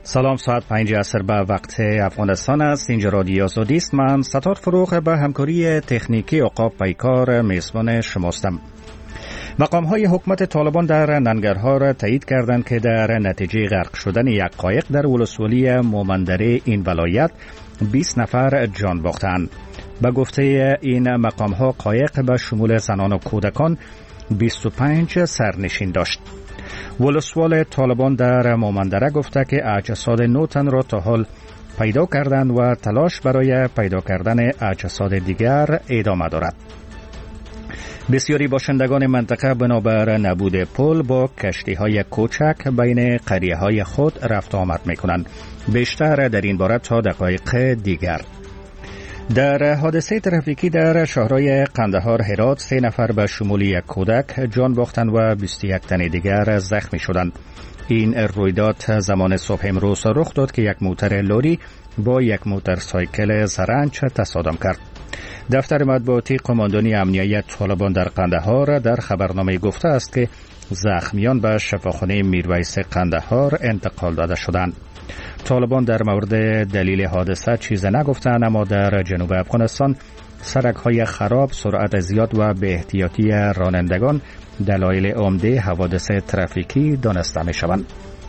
سلام، ساعت 5 عصر به وقت افغانستان است. اینجا رادیو آزادی است. من ستار فروغ به همکاری تکنیکی عقاب پیکار میزبان شماستم. مقام‌های حکومت طالبان در ننگرهار تایید کردند که در نتیجه غرق شدن یک قایق در ولسوالی مومندره این ولایت 20 نفر جان باختند. به گفته این مقام‌ها قایق به شمول زنان و کودکان 25 سرنشین داشت. ولسوال طالبان در مومندره گفته که اجساد 9 تن را تا حال پیدا کردند و تلاش برای پیدا کردن اجساد دیگر ادامه دارد. بسیاری باشندگان منطقه بنابر نبود پل با کشتی‌های کوچک بین قریه‌های خود رفت آمد می‌کنند. بیشتر در این باره تا دقایق دیگر. در حادثه ترافیکی در شهرهای قندهار هرات 3 نفر به شمول یک کودک جان باختند و 21 تن دیگر زخمی شدند. این رویداد زمان صبح امروز رخ داد که یک موتر لوری با یک موتورسایکل زرنج تصادم کرد. دفتر مطبوعاتی قماندانی امنیت طالبان در قندهار در خبرنامه گفته است که زخمیان به شفاخانه میرویس قندهار انتقال داده شدند. طالبان در مورد دلیل حادثه چیز نگفتند، اما در جنوب افغانستان سرک‌های خراب، سرعت زیاد و بی احتیاطی رانندگان دلایل عمده حوادث ترافیکی دانسته می‌شوند.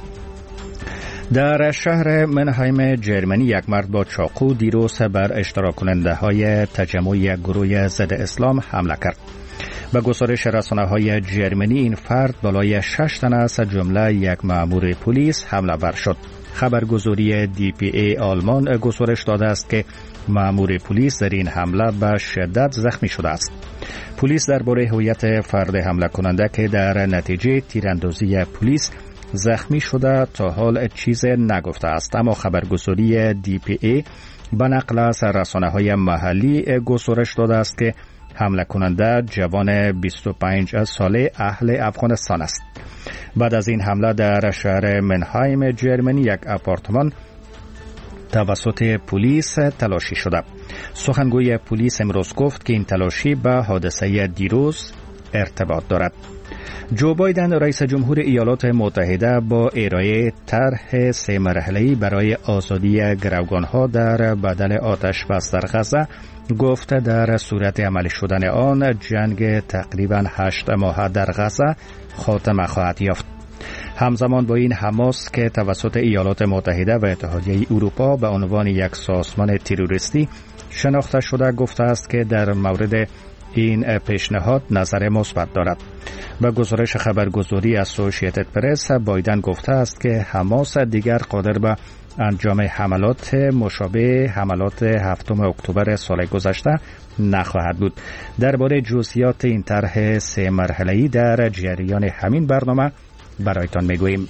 در شهر منهایم جرمنی یک مرد با چاقو دیروز بر اشتراک کننده های تجمع یک گروه ضد اسلام حمله کرد. به گزارش رسانه‌های جرمنی این فرد بالای 6 تن از جمله یک مأمور پلیس حمله ور شد. خبرگزاری DPA آلمان گزارش داده است که مأمور پلیس در این حمله به شدت زخمی شده است. پلیس درباره هویت فرد حمله کننده که در نتیجه تیراندازی پلیس زخمی شده تا حال چیز نگفته است، اما خبرگزاری DPA به نقل از رسانه‌های محلی گزارش داده است که حمله کننده جوان 25 ساله اهل افغانستان است. بعد از این حمله در شهر منهایم جرمنی یک آپارتمان توسط پلیس تلاشی شده. سخنگوی پلیس امروز گفت که این تلاشی به حادثه دیروز ارتباط دارد. جو بایدن رئیس جمهور ایالات متحده با ارائه طرح 3 مرحله‌ای برای آزادی گروگان‌ها در بدل آتش بس در غزه گفت در صورت عملی شدن آن جنگ تقریباً 8 ماه در غزه خاتمه خواهد یافت. همزمان با این حماس که توسط ایالات متحده و اتحادیه اروپا به عنوان یک سازمان تروریستی شناخته شده گفته است که در مورد این پیشنهاد نظر مثبت دارد. به گزارش خبرگزاری اسوسییتد پرس بایدن گفته است که حماس دیگر قادر به انجام حملات مشابه حملات 7 اکتبر سال گذشته نخواهد بود. درباره جزئیات این طرح 3 مرحله‌ای در جریان همین برنامه برایتان میگوییم.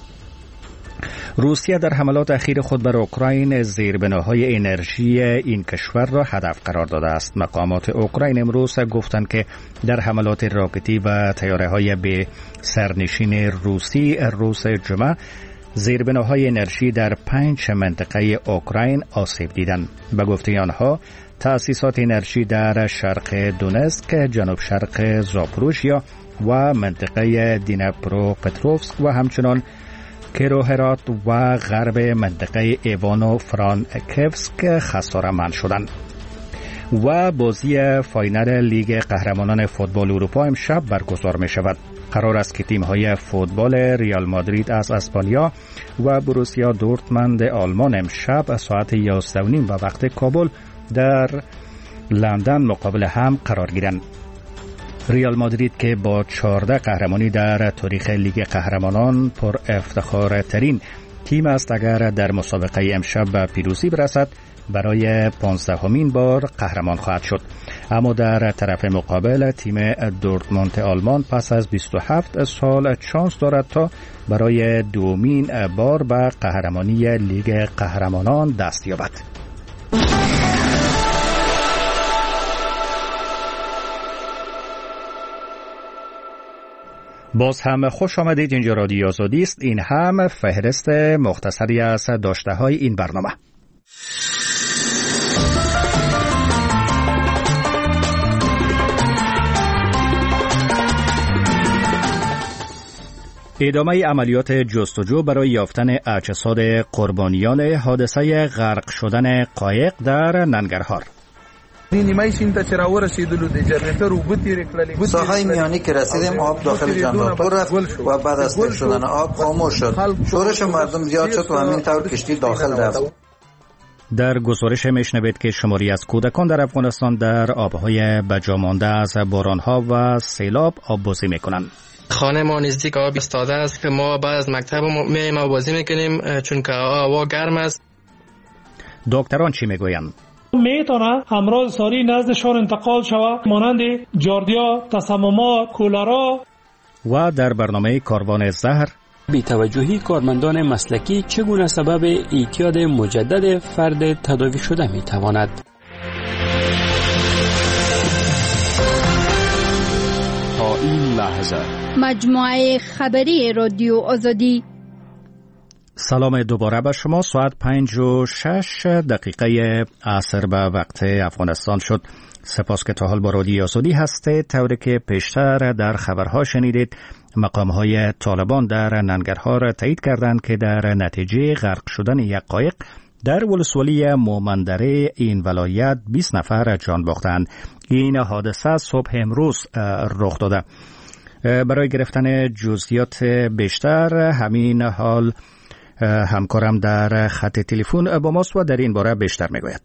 روسیه در حملات اخیر خود بر اوکراین زیربناهای انرژی این کشور را هدف قرار داده است. مقامات اوکراین امروز گفتند که در حملات راکتی و طیاره‌های به سرنشین روسی روز جمعه زیربناهای انرژی در 5 منطقه اوکراین آسیب دیدند. به گفته آنها تأسیسات انرژی در شرق دونتسک، جنوب شرق زاپوروژیا و منطقه دینپروپتروفسک و همچنان کیروهرات و غرب منطقه ایوانو فرانکیوسک خساره‌مند شدند. و بازی فاینال لیگ قهرمانان فوتبال اروپا امشب برگزار می شود. قرار است که تیم‌های فوتبال ریال مادرید از اسپانیا و بروسیا دورتموند آلمان امشب ساعت 11:30 به وقت کابل در لندن مقابل هم قرار گیرند. ریال مادرید که با 14 قهرمانی در تاریخ لیگ قهرمانان پر افتخار ترین تیم است، اگر در مسابقه امشب به پیروزی برسد برای 15مین بار قهرمان خواهد شد. اما در طرف مقابل تیم دورتموند آلمان پس از 27 سال چانس دارد تا برای 2مین بار به قهرمانی لیگ قهرمانان دست یابد. باز هم خوش آمدید. اینجا رادیو آزادی است. این هم فهرست مختصری از داشته‌های این برنامه. ادامه عملیات جستجو برای یافتن اجساد قربانیان حادثه غرق شدن قایق در ننگرهار. ساحه میانی که رسیدیم آب داخل جنراتور رفت و بعد از تک شدن آب خاموش شد. شورش مردم زیاد شد و همین طور کشتی داخل رفت. در گزارش میشنوید که شماری از کودکان در افغانستان در آبهای بجامانده از بارانها و سیلاب آب بازی میکنند. خانه ما نزدیک آب ایستاده است که ما بعد از مکتب میایم آب بازی میکنیم چون که هوا گرم است. دکتران چی میگویند؟ میتونه امراض ساری نزدشان انتقال شود مانند جاردیا، تسممات، کولرا. و در برنامه کاروان زهر بی‌توجهی کارمندان مسلکی چگونه سبب اعتیاد مجدد فرد تداوی شده میتواند؟ تا این لحظه مجموعه خبری رادیو آزادی. سلام دوباره به شما. ساعت 5:06 عصر به وقت افغانستان شد. سپاس که تا حال با رادیو آزادی هستید. طوری که پیشتر در خبرها شنیدید، مقام‌های طالبان در ننگرهار تایید کردند که در نتیجه غرق شدن یک قایق در ولسوالی مومندره این ولایت 20 نفر جان باختند. این حادثه صبح امروز رخ داده. برای گرفتن جزئیات بیشتر همین حال همکارم در خط تلفن با ماست و در این باره بیشتر میگوید.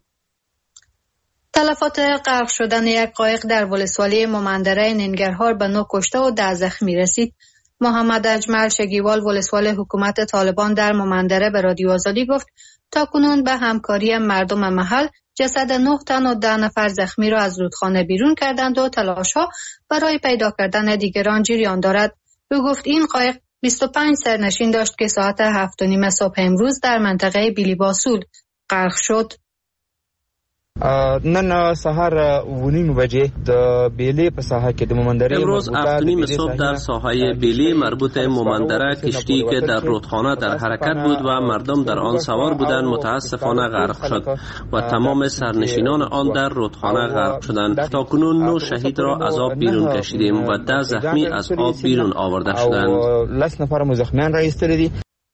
تلفات غرق شدن یک قایق در ولسوالی مومندره ننگرهار به 9 کشته و 10 زخمی رسید. محمد اجمل شگیوال ولسوال حکومت طالبان در مومندره به رادیو آزادی گفت تا کنون به همکاری مردم محل جسد 9 تن و 10 نفر زخمی را از رودخانه بیرون کردند و تلاش‌ها برای پیدا کردن دیگران جریان دارد. او گفت این قایق 25 سرنشین داشت که ساعت 7:30 صبح امروز در منطقه بیلیباسول غرق شد. نن سحر 9:30 بجې د بیلی په ساحه کې د مومندره امروز 7:30 صبح در ساحه بیلی مربوط مومندره کشتی که در رودخانه در حرکت بود و مردم در آن سوار بودند متاسفانه غرق شد و تمام سرنشینان آن در رودخانه غرق شدند. تاکنون 9 شهید را از آب بیرون کشیدیم و 10 زخمی از آب بیرون آورده شدند. 10 نفر مزخمیان را ایستاده.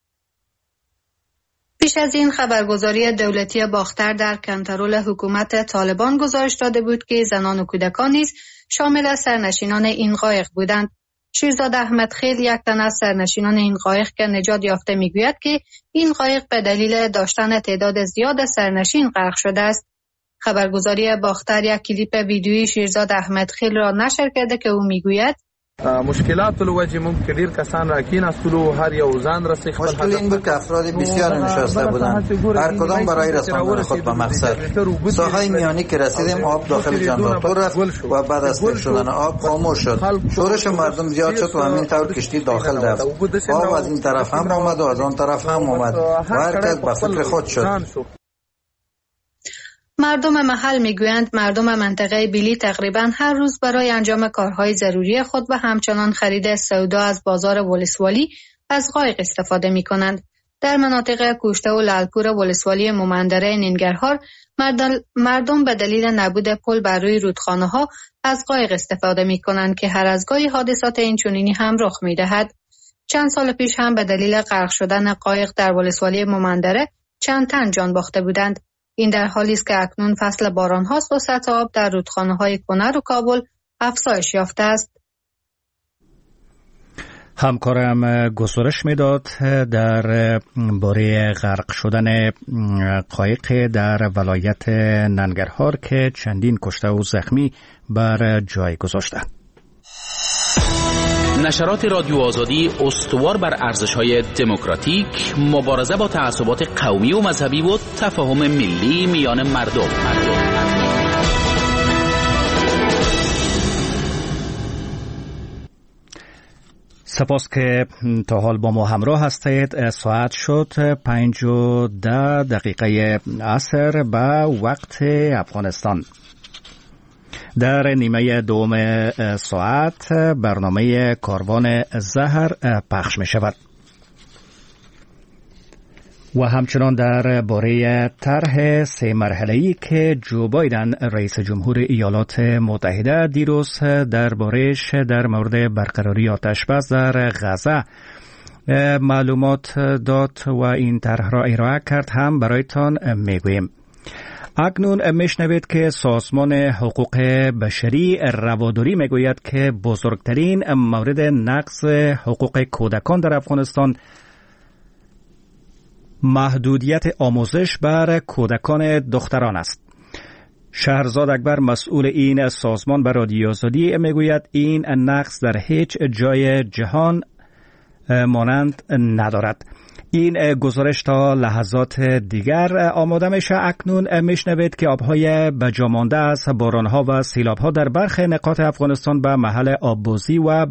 پیش از این خبرگزاری دولتی باختر در کنترل حکومت طالبان گزارش داده بود که زنان و کودکان نیز شامل سرنشینان این قایق بودند. شیرزاد احمد خیل یک تن از سرنشینان این قایق که نجات یافته میگوید که این قایق به دلیل داشتن تعداد زیاد سرنشین غرق شده است. خبرگزاری باختر یک کلیپ ویدیویی شیرزاد احمد خیل را نشر کرده که او میگوید مشکلات الوجه ممکن دیر کسان را کیناستلو هر یو ځان رسې خپل مشکل این بود که افراد بسیار نشسته بودند، هر کدام برای رساندن خود به مقصد. ساحه میانی که رسیدیم آب داخل جنراتور رفت و بعد از تک شدن آب خاموش شد. شورش مردم زیاد شد و همین طور کشتی داخل رفت. آب از این طرف هم آمد و از آن طرف هم آمد و هر کس به فکر خود شد. مردم محل میگویند مردم منطقه بیلی تقریبا هر روز برای انجام کارهای ضروری خود و همچنان خرید سودا از بازار ولسوالی از قایق استفاده می کنند. در مناطق کوشته و لالپور ولسوالی مومندره ننگرهار مردم به دلیل نبود پل بر روی رودخانه ها از قایق استفاده می کنند که هر از گاهی حادثات اینچنینی هم رخ می دهد. چند سال پیش هم به دلیل غرق شدن قایق در ولسوالی مومندره چند تن جان باخته بودند. این در حالی است که اکنون فصل باران هاست و سطح آب در رودخانه‌های کنر و کابل افزایش یافته است. همکارم گزارش میداد در باره غرق شدن قایق در ولایت ننگرهار که چندین کشته و زخمی بر جای گذاشته. نشرات رادیو آزادی استوار بر ارزش‌های دموکراتیک، مبارزه با تعصبات قومی و مذهبی و تفاهم ملی میان مردم. سپاس که تا حال با ما همراه هستید. ساعت شد 5:10 عصر به وقت افغانستان. در نیمه دوم ساعت برنامه کاروان زهر پخش می شود. و همچنان در باره طرح 3 مرحله‌ای که جو بایدن رئیس جمهور ایالات متحده دیروز درباره‌اش در مورد برقراری آتش‌بس در غزه معلومات داد و این طرح را ارائه کرد هم برایتان میگوییم. اکنون میشنوید که سازمان حقوق بشری رواداری میگوید که بزرگترین مورد نقض حقوق کودکان در افغانستان محدودیت آموزش بر کودکان دختران است. شهرزاد اکبر مسئول این سازمان به رادیو آزادی میگوید این نقض در هیچ جای جهان مانند ندارد. این گزارش تا لحظات دیگر آماده میشه. اکنون میشنوید که آبهای بجامانده از بارانها و سیلابها در برخی نقاط افغانستان به محل آببازی و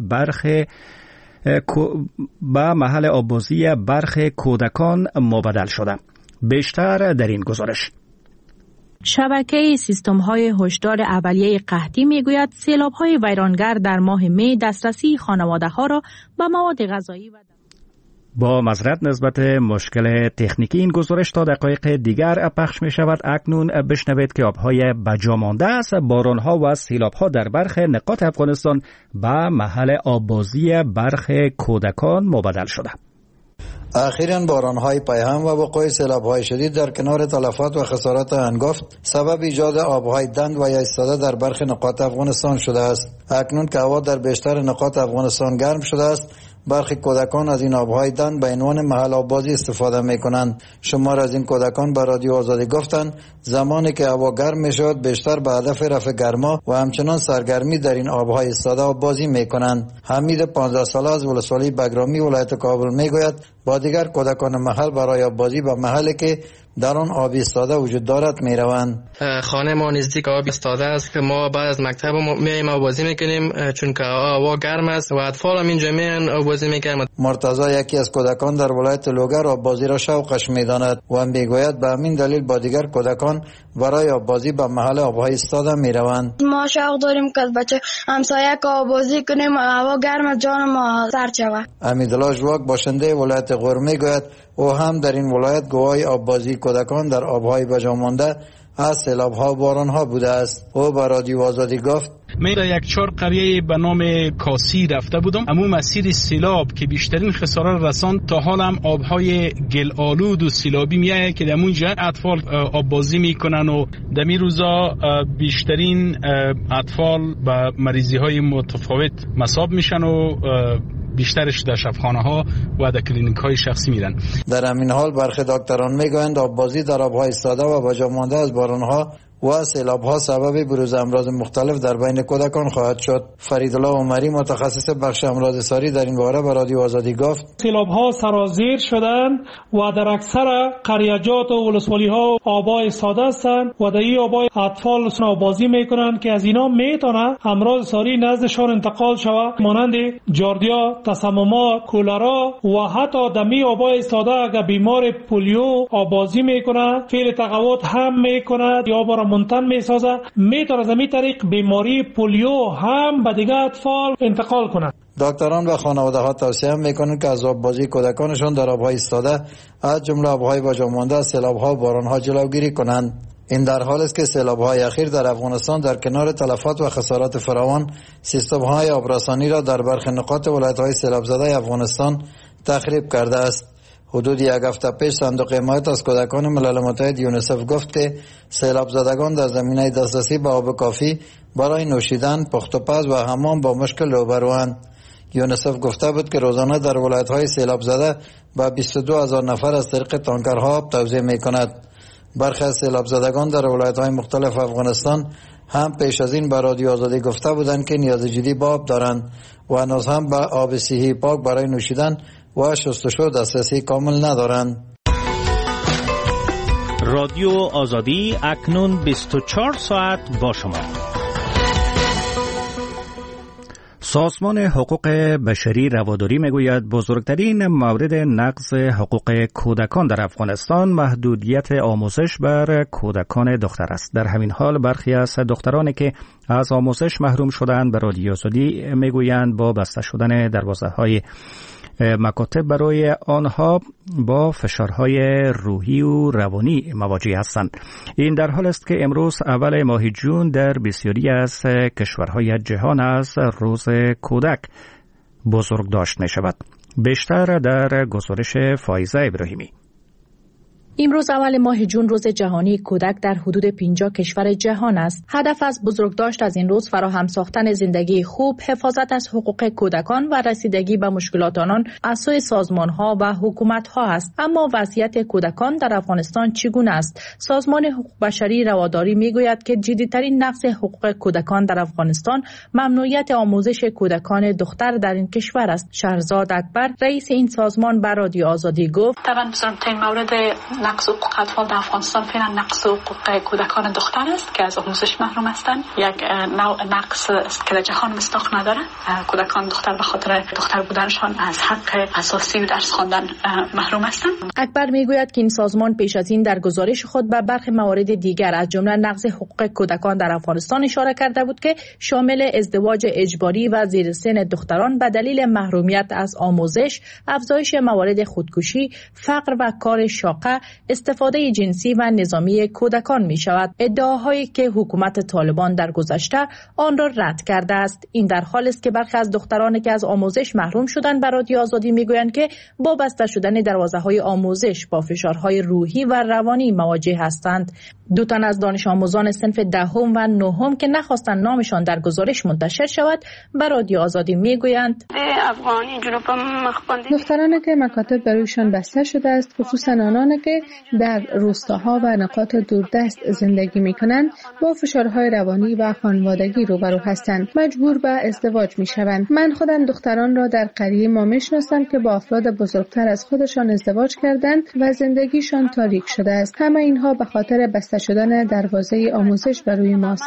برخی کودکان مبدل شده. بیشتر در این گزارش. شبکه سیستم‌های هشدار اولیه قحطی میگوید سیلاب‌های ویرانگر در ماه می دسترسی خانواده‌ها را به مواد غذایی و با معذرت نسبت مشکل تکنیکی این گزارش تا دقایق دیگر پخش می شود. اکنون بشنوید که آبهای بجامانده از بارانها و سیلابها در برخی نقاط افغانستان به محل آببازی برخی کودکان مبدل شده. اخیراً بارانهای پیهم و وقوع سیلاب‌های شدید در کنار تلفات و خسارات هنگفت سبب ایجاد آبهای دند و یا ایستاده در برخی نقاط افغانستان شده است. اکنون که هوا در بیشتر نقاط افغانستان گرم شده است، برخی کودکان از این آبهای دند به عنوان محل آببازی استفاده می‌کنند. شمار از این کودکان به رادیو آزادی گفتند زمانی که هوا گرم می‌شود بیشتر به هدف رفع گرما و همچنان سرگرمی در این آبهای ایستاده آببازی می‌کنند. حمید 15 ساله از ولسوالی بگرامی ولایت کابل می‌گوید با دیگر کودکان محل برای آببازی به محلی که در آن آب ایستاده وجود دارد میروند. خانه ما نزدیک آب ایستاده است که ما بعد از مکتب میایم آببازی میکنیم چون که هوا گرم است و اطفال هم اینجا میان آببازی میکنند. مرتضی یکی از کودکان در ولایت لوگر آببازی را شوقش میداند و میگوید به همین دلیل با دیگر کودکان برای آببازی به محل آبهای ایستاده میروند. ما شوق داریم که بچه همسایه که آببازی کنیم هوا گرم جان ما سرد شود. امیدالله ژواک باشنده ولایت غور میگوید او هم در این ولایت گواهی آببازی کودکان در آبهای بجامانده از سیلاب‌ها و باران‌ها بوده است. او به رادیو آزادی گفت من در یک 4 قریه به نام کاسی رفته بودم. اما مسیر سیلاب که بیشترین خسارت رساند تا حال هم آبهای گل آلود و سیلابی میایه که در اونجا اطفال آببازی میکنن و در این روزا بیشترین اطفال به مریضی‌های متفاوت مصاب میشن و بیشترش در شفاخانه‌ها و در کلینیک‌های شخصی میرن. در همین حال برخی دکتران میگویند آببازی در آب‌های ایستاده و بجامانده از باران‌ها و سیلاب‌ها سبب بروز امراض مختلف در بین کودکان خواهد شد. فریدالله عمری متخصص بخش امراض ساری در این باره به رادیو آزادی گفت سیلاب‌ها سرازیر شدند و در اکثر قریه‌جات و ولسوالی‌ها آب‌های ایستاده هستند و در این آب‌های اطفال آببازی می‌کنند که از اینا میتونه امراض ساری نزدشان انتقال شود مانند جاردیا، تسممات، کولرا و حتی دمی آب‌های ایستاده اگر بیمار پولیو آببازی می‌کنه فعل تقوت هم می‌کند یا برای منتن میسازه میتونه از این طریق بیماری پولیو هم به دیگر اطفال انتقال کنه. دکتران و خانواده ها توصیه میکنند که از آببازی کودکانشان در آبهای ایستاده از جمله آبهای بجامانده از سیلاب‌ها و باران‌ها جلوگیری کنند. این در حال است که سیلاب‌های اخیر در افغانستان در کنار تلفات و خسارات فراوان سیستم‌های آبرسانی را در برخی نقاط ولایت‌های سیلاب زده افغانستان تخریب کرده است. حدود 1 هفته پیش صندوق حمایت از کودکان ملل متحد یونیسف گفت که سیلاب زدگان در زمینه دسترسی به آب کافی برای نوشیدن، پخت و پز و حمام با مشکل روبروند. یونیسف گفته بود که روزانه در ولایت‌های سیلاب زده به 22,000 نفر از طریق تانکرها آب توزیع می‌کند. برخی از سیلاب زدگان در ولایت‌های مختلف افغانستان هم پیش از این به رادیو آزادی گفته بودند که نیاز جدی به آب دارند و هنوز هم به آب صحی پاک برای نوشیدن و شستشو دسترسی کامل ندارند. رادیو آزادی اکنون 24 ساعت با شما. سازمان حقوق بشری رواداری میگوید بزرگترین مورد نقض حقوق کودکان در افغانستان محدودیت آموزش بر کودکان دختر است. در همین حال برخی از دخترانی که از آموزش محروم شدند به رادیو آزادی میگویند با بسته شدن دروازه‌های مکاتب برای آنها با فشارهای روحی و روانی مواجه هستند. این در حال است که امروز اول ماه جون در بسیاری از کشورهای جهان از روز کودک بزرگداشت می شود. بیشتر در گزارش فایزه ابراهیمی. امروز اول ماه جون روز جهانی کودک در حدود 50 کشور جهان است. هدف از بزرگداشت از این روز فراهم ساختن زندگی خوب، حفاظت از حقوق کودکان و رسیدگی به مشکلات آنان از سوی سازمان‌ها و حکومت‌ها است. اما وضعیت کودکان در افغانستان چگونه است؟ سازمان حقوق بشری رواداری می‌گوید که جدی‌ترین نقض حقوق کودکان در افغانستان ممنوعیت آموزش کودکان دختر در این کشور است. شهرزاد اکبر رئیس این سازمان به رادیو آزادی گفت: طبعاً بزرگترین مورد نقض حقوق اطفال در افغانستان فعلا نقض حقوق کودکان دختر است که از آموزش محروم هستند. یک نوع نقض است که در جهان مصداق نداره. کودکان دختر به خاطر دختر بودنشان از حق اساسی و درس خواندن محروم هستند. اکبر میگوید که این سازمان پیش از این در گزارش خود به برخی موارد دیگر از جمله نقض حقوق کودکان در افغانستان اشاره کرده بود که شامل ازدواج اجباری و زیر سن دختران به دلیل محرومیت از آموزش، افزایش موارد خودکشی، فقر و کار شاقه، استفاده جنسی و نظامی کودکان می شود. ادعاهایی که حکومت طالبان در گذشته آن را رد کرده است. این در حال است که برخی از دخترانی که از آموزش محروم شدند به رادیو آزادی می گویند که با بسته شدن دروازه‌های آموزش با فشارهای روحی و روانی مواجه هستند. 2 تن از دانش آموزان صنف 10 و 9 که نخواستند نامشان در گزارش منتشر شود به رادیو آزادی می گویند: دخترانی که مکاتب برایشان بسته شده است، خصوصا آنان که در روستاها و نقاط دوردست زندگی می‌کنند، با فشارهای روانی و خانوادگی روبرو هستند. مجبور به ازدواج می‌شوند. من خودم دختران را در قریه ما می‌شناسم که با افراد بزرگتر از خودشان ازدواج کردند و زندگیشان تاریک شده است. همه اینها به خاطر بسته شدن دروازه آموزش بر روی ماست.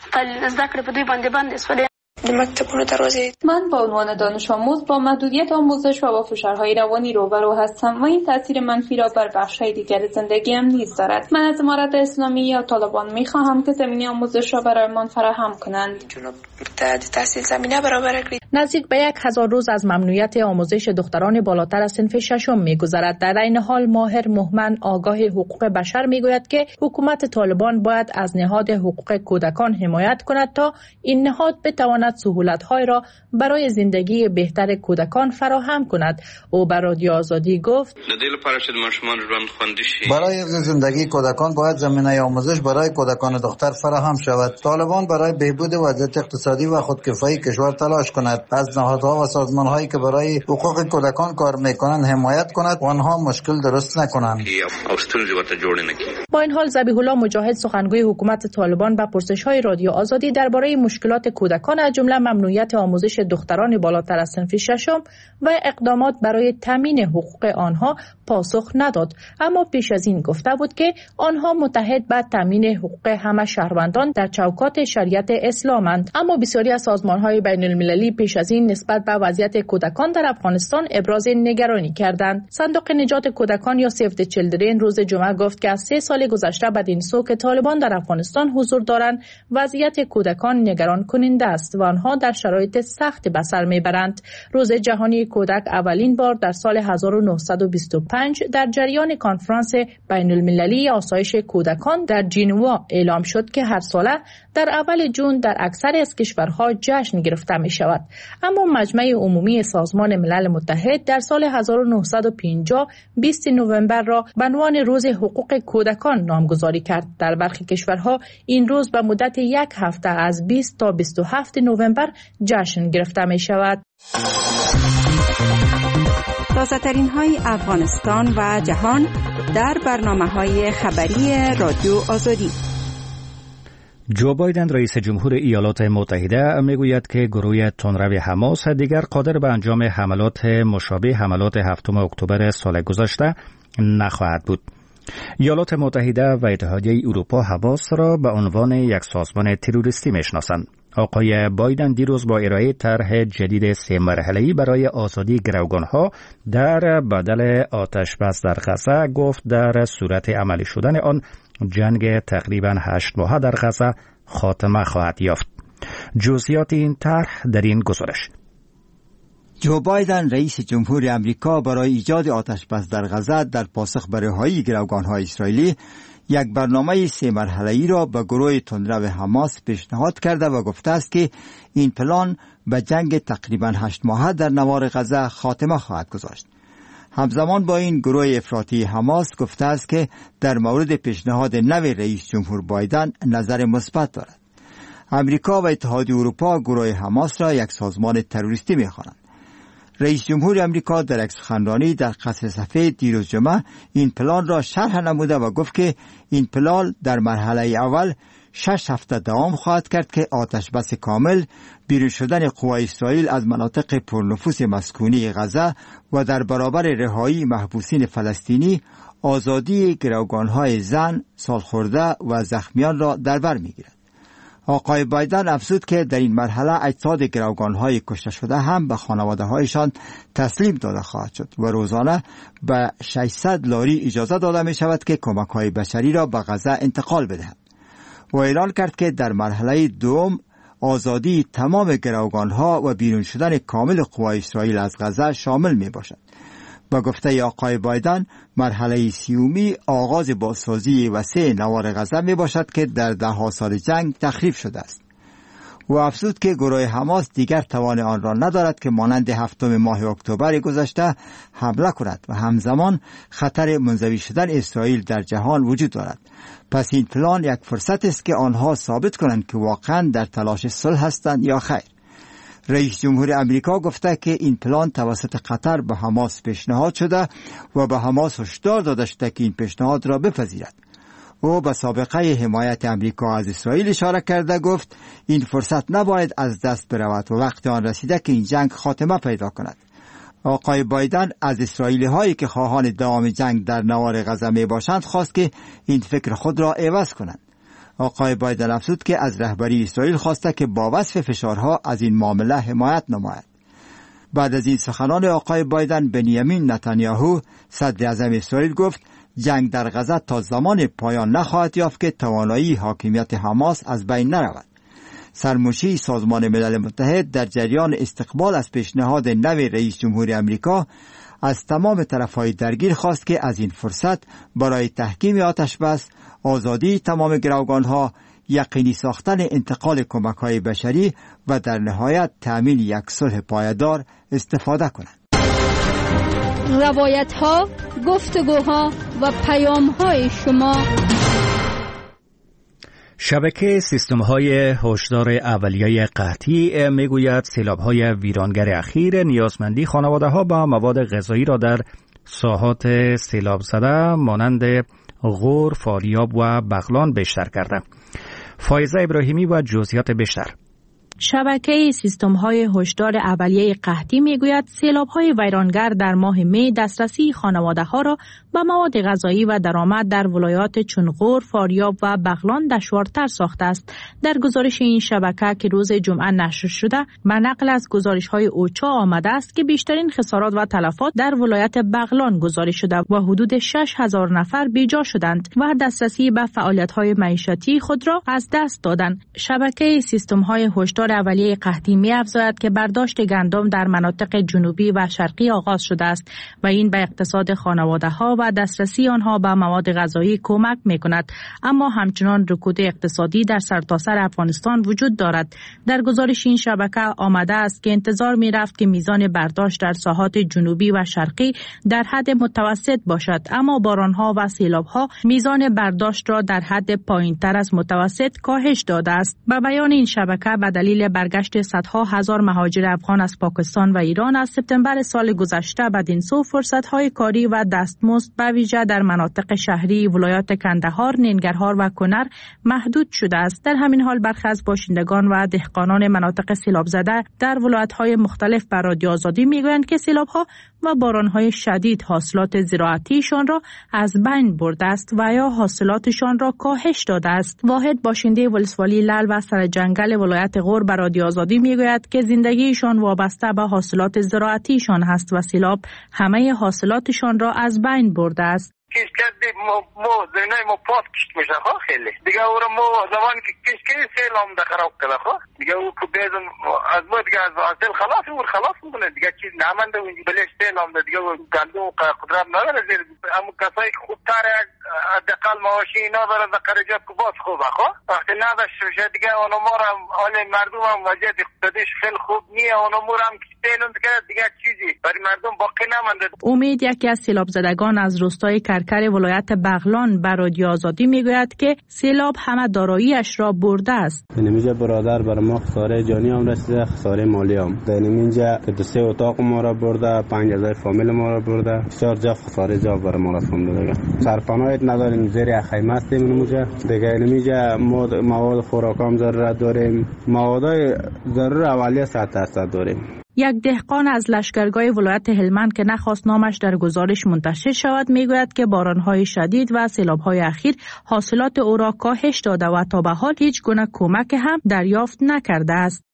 من به عنوان دانش آموز با محدودیت آموزش و با فشارهای روانی روبرو هستم و این تاثیر منفی را بر بخش‌های دیگر زندگیم نیز دارد. من از امارات اسلامی یا طالبان می‌خواهم که زمینه آموزش را برایمان فراهم کنند. نزدیک به 1000 روز از ممنوعیت آموزش دختران بالاتر از صنف 6 می‌گذرد. در این حال ماهر مهمن آگاه حقوق بشر می‌گوید که حکومت طالبان باید از نهاد حقوق کودکان حمایت کند تا این نهاد بتواند سهولت‌های را برای زندگی بهتر کودکان فراهم کند. او به رادیو آزادی گفت: برای حفظ زندگی کودکان باید زمینه آموزش برای کودکان دختر فراهم شود. طالبان برای بهبود وضعیت اقتصادی و خودکفایی کشور تلاش کند، از نهادها و سازمان‌هایی که برای حقوق کودکان کار می‌کنند حمایت کند و آنها مشکل درست نکنند. با این حال ذبیح الله مجاهد سخنگوی حکومت طالبان به پرسش‌های رادیو آزادی درباره مشکلات کودکان از جمله ممنوعیت آموزش دختران بالاتر از صنف 6 و اقدامات برای تامین حقوق آنها پاسخ نداد، اما پیش از این گفته بود که آنها متحد به تامین حقوق همه شهروندان در چوکات شریعت اسلامند. اما بسیاری از سازمان‌های بین‌المللی پیش از این نسبت به وضعیت کودکان در افغانستان ابراز نگرانی کردند. صندوق نجات کودکان یا سیو دی چیلدرن روز جمعه گفت که از 3 سال گذشته بدین سو که طالبان در افغانستان حضور دارند، وضعیت کودکان نگران کننده است و آنها در شرایط سخت به سر میبرند. روز جهانی کودک اولین بار در سال 1925 در جریان کنفرانس بین‌المللی آسایش کودکان در ژنوا اعلام شد که هر ساله در اول جون در اکثر از کشورها جشن گرفته می شود. اما مجمع عمومی سازمان ملل متحد در سال 1950 20 نوامبر را به عنوان روز حقوق کودکان نامگذاری کرد. در برخی کشورها این روز به مدت 1 هفته از 20 تا 27 نوامبر جشن گرفته می شود. تازه‌ترین های افغانستان و جهان در برنامه‌های خبری رادیو آزادی. جو بایدن رئیس جمهور ایالات متحده میگوید که گروه تندرو حماس دیگر قادر به انجام حملات مشابه حملات 7 اکتبر سال گذشته نخواهد بود. ایالات متحده و اتحادیه اروپا حماس را به عنوان یک سازمان تروریستی میشناسند. آقای بایدن دیروز با ارائه طرح جدید 3 مرحله‌ای برای آزادی گروگان‌ها در بدل آتش بس در غزه گفت در صورت عملی شدن آن جنگ تقریباً 8 ماهه در غزه خاتمه خواهد یافت. جزئیات این طرح در این گزارش. جو بایدن رئیس جمهور امریکا برای ایجاد آتش بس در غزه در پاسخ به رهایی گروگان‌های اسرائیلی یک برنامه 3 مرحله‌ای را به گروه تندرو حماس پیشنهاد کرده و گفته است که این پلان به جنگ تقریباً 8 ماهه در نوار غزه خاتمه خواهد گذاشت. همزمان با این گروه افراطی حماس گفته است که در مورد پیشنهاد نو رئیس جمهور بایدن نظر مثبت دارد. امریکا و اتحادیه اروپا گروه حماس را یک سازمان تروریستی می‌خوانند. رئیس جمهور امریکا در یک سخنرانی در قصر سفید دیروز جمعه این پلان را شرح نموده و گفت که این پلان در مرحله اول 6 هفته دوام خواهد کرد که آتش بس کامل، بیرون شدن قوای اسرائیل از مناطق پرنفوذ مسکونی غزه و در برابر رهایی محبوسین فلسطینی، آزادی گروگان‌های زن، سالخورده و زخمیان را در بر می‌گیرد. آقای بایدن افزود که در این مرحله اجساد گروگان‌های کشته شده هم به خانواده‌هایشان تسلیم داده خواهد شد و روزانه به 600 لاری اجازه داده می شود که کمک‌های بشری را به غزه انتقال بدهند. و اعلان کرد که در مرحله دوم آزادی تمام گروگان‌ها و بیرون شدن کامل قوای اسرائیل از غزه شامل می باشد. با گفته آقای بایدن مرحله سیومی آغاز بازسازی وسیع نوار غزه می باشد که در 10 سال جنگ تخریب شده است. و افزود که گروه حماس دیگر توان آن را ندارد که مانند 7 ماه اکتبر گذشته حمله کند و همزمان خطر منزوی شدن اسرائیل در جهان وجود دارد. پس این پلان یک فرصت است که آنها ثابت کنند که واقعا در تلاش صلح هستند یا خیر. رئیس جمهور امریکا گفته که این پلان توسط قطر به حماس پیشنهاد شده و به حماس هشدار داده شده که این پیشنهاد را بپذیرد. او به سابقه حمایت امریکا از اسرائیل اشاره کرده گفت این فرصت نباید از دست برود و وقت آن رسیده که این جنگ خاتمه پیدا کند. آقای بایدن از اسرائیلی هایی که خواهان دوام جنگ در نوار غزه می باشند خواست که این فکر خود را عوض کنند. آقای بایدن افزود که از رهبری اسرائیل خواسته که با وصف فشارها از این معامله حمایت نماید. بعد از این سخنان آقای بایدن، بنیامین نتانیاهو صدر اعظم اسرائیل گفت جنگ در غزه تا زمان پایان نخواهد یافت که توانایی حاکمیت حماس از بین نرود. سرمنشی سازمان ملل متحد در جریان استقبال از پیشنهاد نو رئیس جمهور امریکا از تمام طرفهای درگیر خواست که از این فرصت برای تحکیم آتش بس، آزادی تمام گروگانها، یقینی ساختن انتقال کمک‌های بشری و در نهایت تأمین یک صلح پایدار استفاده کنند. روایت‌ها، گفتگوها و پیام‌های شما. شبکه سیستم‌های هشدار اولیه قحطی میگوید سیلاب‌های ویرانگر اخیر نیازمندی خانواده‌ها با مواد غذایی را در ساحات سیلاب زده مانند غور، فاریاب و بغلان بیشتر کرده. فایزه ابراهیمی و جزئیات بیشتر. شبکه سیستم‌های هشدار اولیه قحطی میگوید سیلاب‌های ویرانگر در ماه می دسترسی خانواده‌ها را به مواد غذایی و درآمد در ولایات چون غور، فاریاب و بغلان دشوارتر ساخته است. در گزارش این شبکه که روز جمعه نشر شده، به نقل از گزارش‌های اوچا آمده است که بیشترین خسارات و تلفات در ولایت بغلان گزارش شده و حدود 6000 نفر بیجا شدند و دسترسی به فعالیت‌های معیشتی خود را از دست دادند. شبکه سیستم‌های هشدار اولیه قحطی می‌افزاید که برداشت گندم در مناطق جنوبی و شرقی آغاز شده است و این به اقتصاد خانواده‌ها و دسترسی آنها به مواد غذایی کمک می‌کند، اما همچنان رکود اقتصادی در سرتاسر افغانستان وجود دارد. در گزارش این شبکه آمده است که انتظار می‌رفت که میزان برداشت در ساحات جنوبی و شرقی در حد متوسط باشد، اما باران‌ها و سیلاب‌ها میزان برداشت را در حد پایین‌تر از متوسط کاهش داده است. به بیان این شبکه به دلیل برگشت صدها هزار مهاجر افغان از پاکستان و ایران از سپتامبر سال گذشته بدین سو فرصت‌های کاری و دستمزد به ویژه در مناطق شهری ولایات کندهار، ننگرهار و کنر محدود شده است. در همین حال برخی از باشندگان و دهقانان مناطق سیلاب زده در ولایت‌های مختلف بر رادیو آزادی میگویند که سیلاب‌ها و باران‌های شدید حاصلات زراعتیشان را از بین برده است و یا حاصلاتشان را کاهش داده است. واحد باشنده ولسوالی لعل و سرجنگل ولایت غور بر رادیو آزادی میگوید که زندگیشان وابسته به حاصلات زراعتیشان هست و سیلاب همه حاصلاتشان را از بین برده است. کش کردیم ما زمینای ما پاس کشت میشه خب خیلی دیگه او را ما زمانی که کش کردیم سیل هم ده خراب کرده خب دیگه او که بیزن از ما دیگه از سیل خلاص او خلاص میکنه دیگه چیز نمانده و بلش سیل هم ده دیگه گندم قدرت نداره زیر اما کسایی که خوبتر حداقل معاشی اینا داره در خرجات که باز خوبه خب وقتی نداشت شد دیگه اونو ما را حال مردم هم وضعیت اقتصادیش خیلی خوب نیه اونو ما را هم سیلون دیگه چیزی برای مردم باقی نمانده. امید یکی از سیلاب زدگان از روستای کرکر ولایت بغلان به رادیو آزادی میگوید که سیلاب همه داراییش را برده است. اینجا برادر بر ما خساره جانی هم رسیده، خساره مالی هم. در اینجا که 2 اتاق ما را برده، 5000 فامیل ما را برده، 4 جا خساره جا بر ما رسونده دیگه. سرپناهی نداریم، زیر خیمه هستیم اینجا. دیگه اینجا مواد خوراکام ضرورت داریم، موادای ضرور اولیه 100% داریم. یک دهقان از لشکرگاه ولایت هلمند که نخواست نامش در گزارش منتشر شود میگوید که بارانهای شدید و سیلاب‌های اخیر حاصلات او را کاهش داده و تا به حال هیچ گونه کمک هم دریافت نکرده است.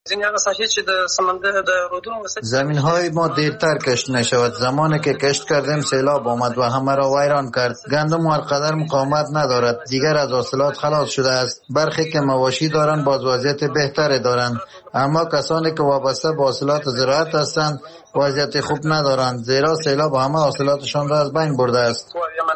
زمین های ما دیرتر کشت نشود. زمانی که کشت کردیم سیلاب آمد و همه را ویران کرد. گندم هرقدر مقاومت ندارد، دیگر از حاصلات خلاص شده است. برخی که مواشی دارند باز وضعیت بهتری دارند، اما کسانی که وابسته به حاصلات زراعت هستند وضعیت خوب ندارند، زیرا سیلاب همه حاصلاتشان را از بین برده است.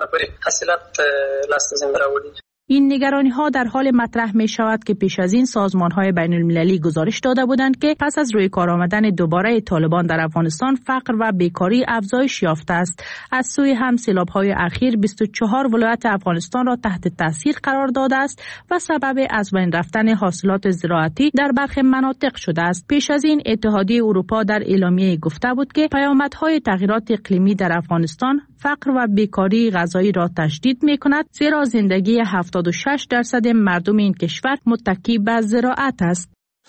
این نگرانی ها در حال مطرح می شود که پیش از این سازمان های بین المللی گزارش داده بودند که پس از روی کار آمدن دوباره طالبان در افغانستان فقر و بیکاری افزایش یافته است. از سوی هم سیلاب های اخیر 24 ولایت افغانستان را تحت تاثیر قرار داده است و سبب از بین رفتن حاصلات زراعتی در برخی مناطق شده است. پیش از این اتحادیه اروپا در اعلامیه گفته بود که پیامدهای تغییرات اقلیمی در افغانستان فقر و بیکاری غذایی را تشدید می کند، زیرا زندگی 76% مردم این کشور متکی به زراعت است.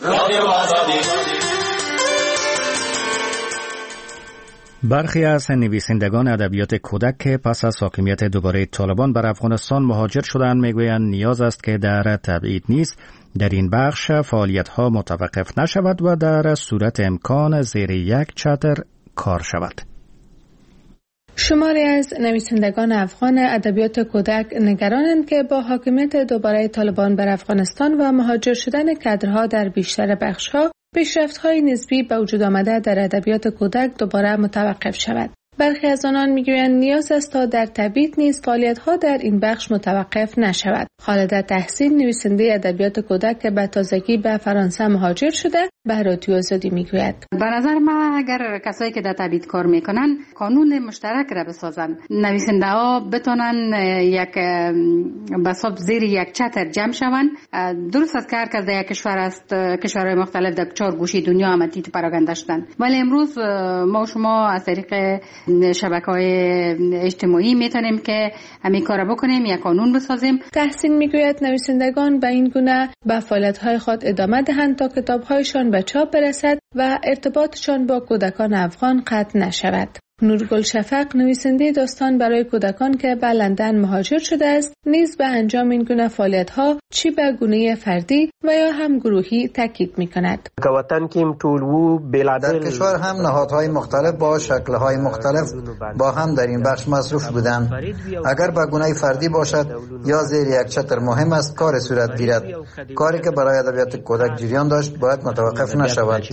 برخی از نویسندگان ادبیات کودک که پس از حاکمیت دوباره طالبان بر افغانستان مهاجر شدند میگویند نیاز است که در تبعید نیز در این بخش فعالیت‌ها متوقف نشود و در صورت امکان زیر یک چتر کار شود. شماری از نویسندگان افغان ادبیات کودک نگرانند که با حاکمیت دوباره طالبان بر افغانستان و مهاجر شدن کادرها در بیشتر بخش‌ها پیشرفت‌های نسبی به وجود آمده در ادبیات کودک دوباره متوقف شود. برخی از آنان میگویند نیاز است تا در تبعید نیز فعالیت‌ها در این بخش متوقف نشود. خالده تحسین نویسنده ادبیات کودک که به تازگی به فرانسه مهاجر شده به رادیو آزادی میگوید: به نظر من اگر کسایی که در تبعید کار میکنن قانون مشترک را بسازن، نویسنده ها بتونن یک بساب زیر یک چتر جمع شوند. درست است که هر کس در یک کشور است، کشورهای مختلف در 4 گوشه دنیا همتی پراگنده شدن، ولی امروز ما و شما از طریق شبکه‌های اجتماعی میتونیم که همین کارا بکنیم، یک قانون بسازیم. تحسین میگوید نویسندگان به این گونه به فعالیت‌های خود ادامه دهند تا کتاب‌هایشان به چاپ برسد و ارتباطشان با کودکان افغان قطع نشود. نورگل شفق نویسنده داستان برای کودکان که به لندن مهاجر شده است نیز به انجام این گونه فعالیت‌ها چی به گونه فردی و یا هم گروهی تاکید می‌کند. در کشور هم نهادهای مختلف با شکل‌های مختلف با هم در این بخش مصروف بودند. اگر به گونه فردی باشد یا زیر یک چتر مهم است کار صورت گیرد. کاری که برای ادبیات کودک جریان داشت باید متوقف نشود.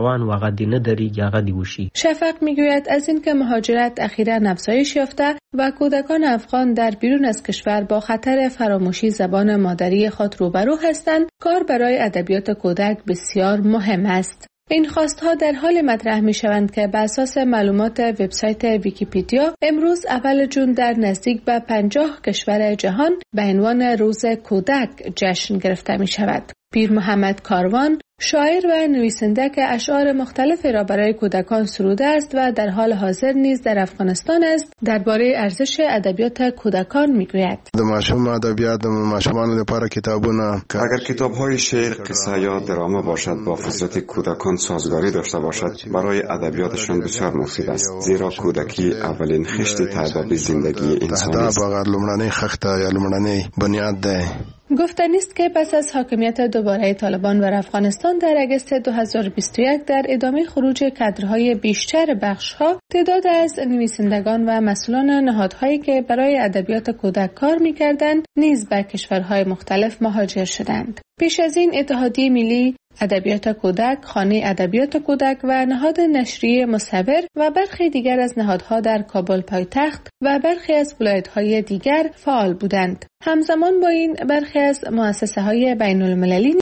شفق می‌گوید از این که مهاجرت اخیراً افزایش یافته و کودکان افغان در بیرون از کشور با خطر فراموشی زبان مادری خود روبرو هستند، کار برای ادبیات کودک بسیار مهم است. این خواستها در حال مطرح می شوند که بر اساس معلومات وبسایت ویکی‌پدیا امروز اول جون در نزدیک به 50 کشور جهان به عنوان روز کودک جشن گرفته می شود. پیر محمد کاروان شاعر و نویسنده که اشعار مختلفی را برای کودکان سروده است و در حال حاضر نیز در افغانستان است، درباره ارزش ادبیات کودکان میگوید: د ماشوم ادبیات د ماشومانو لپاره کتابونه، اگر کتاب‌های شعر، قصه یا درامه باشد با فطرت کودکان سازگاری داشته باشد برای ادبیاتشان بسیار مفید است، زیرا کودکی اولین خشت تعداد زندگی انسانی است. دا لومړنۍ خښته یا لومړنۍ بنیاد ده گفتنی است که پس از حاکمیت دوباره طالبان بر افغانستان در اگست 2021 در ادامه خروج کادرهای بیشتر بخش‌ها، تعداد از نویسندگان و مسئولان نهادهایی که برای ادبیات کودک کار می‌کردند نیز به کشورهای مختلف مهاجر شدند. پیش از این اتحادیه ملی ادبیات کودک، خانه ادبیات کودک و نهاد نشریه مصور و برخی دیگر از نهادها در کابل پایتخت و برخی از ولایت‌های دیگر فعال بودند. همزمان با این برخی از مؤسسه‌های بین‌المللی